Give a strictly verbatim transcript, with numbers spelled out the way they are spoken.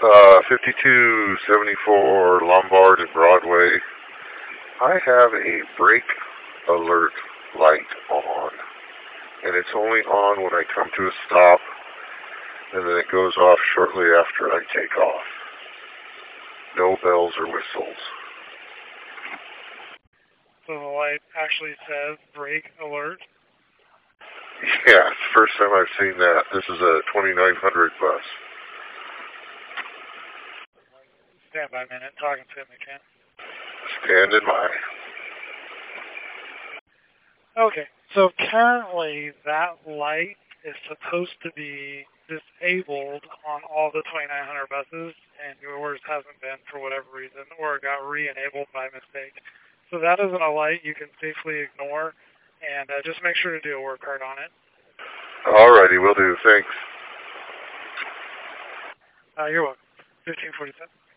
Uh, fifty-two seventy-four Lombard and Broadway. I have a brake alert light on, and it's only on when I come to a stop, and then it goes off shortly after I take off. No bells or whistles. So the light actually says brake alert? Yeah, it's the first time I've seen that. This is a twenty-nine hundred bus. Stand by a minute, talking to him again. Stand in by. Okay, so currently that light is supposed to be disabled on all the twenty-nine hundred buses, and yours hasn't been for whatever reason, or it got re-enabled by mistake. So that isn't a light you can safely ignore, and uh, just make sure to do a work card on it. Alrighty, will do. Thanks. Uh, you're welcome. fifteen forty-seven.